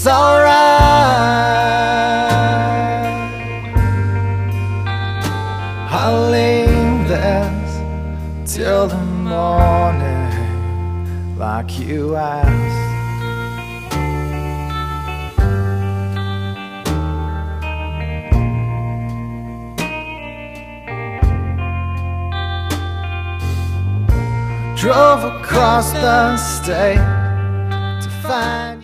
alright. I'll leave this till the morning, like you asked. Drove across the state to find